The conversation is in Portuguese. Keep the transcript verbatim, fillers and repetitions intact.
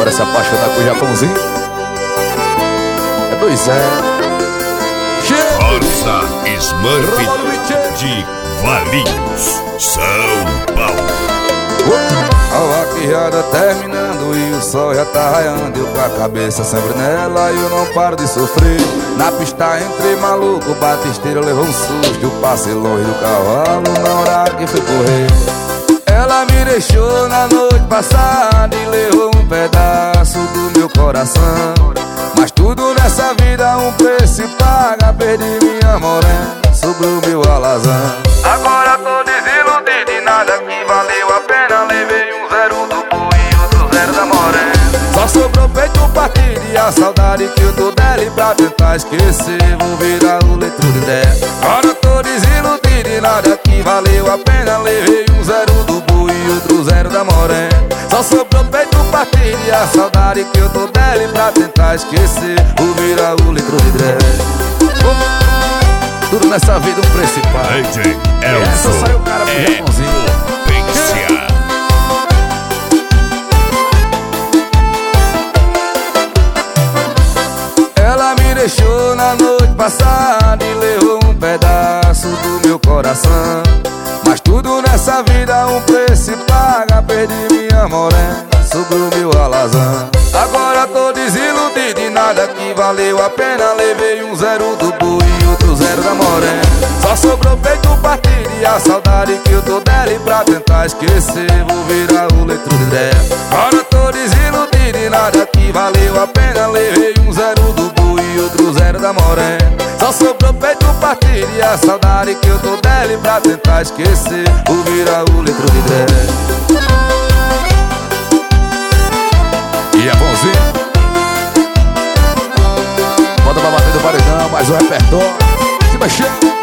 Bora se apaixonar com o Japãozinho. É dois é. Força Smurf de Valinhos, São Paulo. A vaquejada terminando e o sol já tá raiando. Eu com a cabeça sempre nela e eu não paro de sofrer. Na pista entrei maluco, batisteiro levou um susto. Eu passei longe do cavalo na hora que fui correr. Ela me deixou na noite passada e levou um pedaço do meu coração. Mas tudo nessa vida um preço se paga. Perdi minha morena, sobrou meu alazão. Agora tô desiludido e nada que valeu a pena. Levei um zero do boi e outro zero da morena. Só sobrou peito partido e a saudade que eu tô dela. E pra tentar esquecer vou virar o letro de dela. Agora tô desiludido e nada que valeu a pena. Levei um zero do boi e outro zero da morena. Só sobrou peito partido e a saudade que eu tô dela. E pra tentar esquecer vou virar o litro de dela. Tudo nessa vida um principal. D J Elson. Essa saiu o cara pro é Japãozinho. Potência. Ela me deixou na noite passada e levou um pedaço do meu coração. Mas tudo nessa vida um preço se paga. Perdi minha morena, sobrou meu alazão. Agora tô desiludido e nada que valeu a pena. Levei um zero do boi e outro zero da morena. Só sobrou peito partido e a saudade que eu tô dela. E pra tentar esquecer vou virar o letro de dela. Agora tô desiludido e nada que valeu a pena. Levei um zero do boi e outro zero da morena. Só sobrou peito partido e a saudade que eu tô dela. E pra tentar esquecer vou virar o letro de dela. E é bonzinho. Bota pra bater do paredão, mais um repertório. Se mexendo.